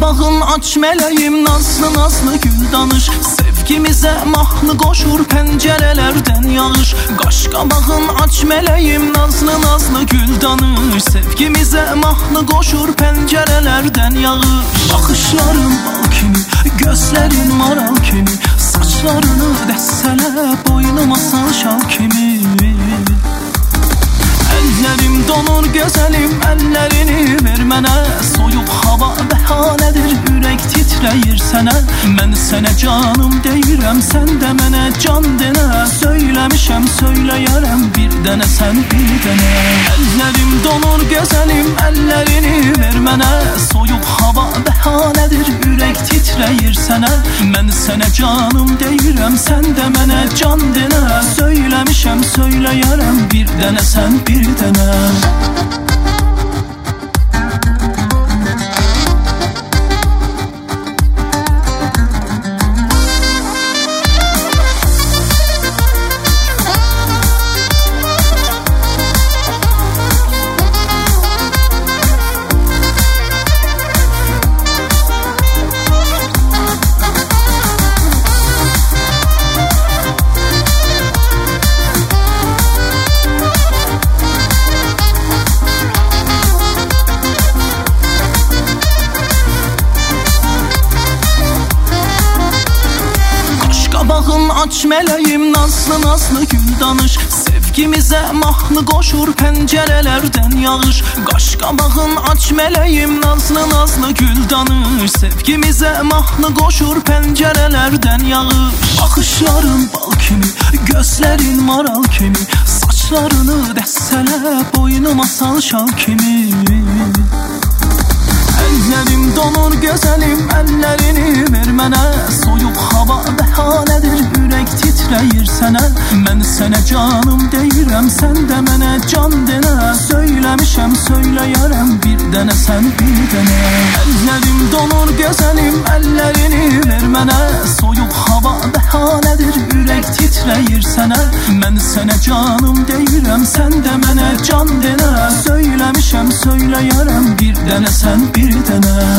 Qaşqabağın aç mələyim, nazlı nazlı gül danış. Sevgimizə mahnı qoşur pəncərələrdən yağış. Qaşqabağın aç mələyim, nazlı nazlı gül danış. Sevgimizə mahnı qoşur pəncərələrdən yağış. Baxışların bal kimi, gözlərin maral kimi, saçlarını dəstələ, boynuma sal şal kimi. Əllərim donur gözəlim, əllərini ver mənə. Soyuq hava bəhanədir, ürək titrəyir sənə. Mən sənə canım deyirəm, sən də mənə can denə. Söyləmişəm, söyləyərəm, bir dənə sən bir dənə. Əllərim donur gözəlim, əllərini ver mənə. Soyuq hava bəhanədir, ürək titrəyir sənə. Mən sənə canım deyirəm, sən də mənə can denə. Söyləmişəm, söyləyərəm, bir dənə sən bir dənə. Qaşqabağın aç mələyim, nazlı nazlı gül danış. Sevgimizə mahnı qoşur pəncərələrdən yağış. Qaşqabağın aç mələyim, nazlı nazlı gül danış. Sevgimizə mahnı qoşur pəncərələrdən yağış. Baxışların bal kimi, gözlərin maral kimi, saçlarını dəstələ, boynuma sal şal kimi. Əllərim donur gözəlim, əllərini ver mənə. Soyuq hava bəhanədir, ürək titrəyir sənə. Mən sənə canım deyirəm, sən də mənə can denə. Söyləmişəm, söyləyərəm, bir dənə sən bir dənə. Əllərim donur gözəlim, əllərini ver mənə. Soyuq hava bəhanədir, ürək titrəyir sənə. Mən sənə canım deyirəm, sən də mənə can denə. Söyləmişəm, söyləyərəm, bir dənə sən bir dənə.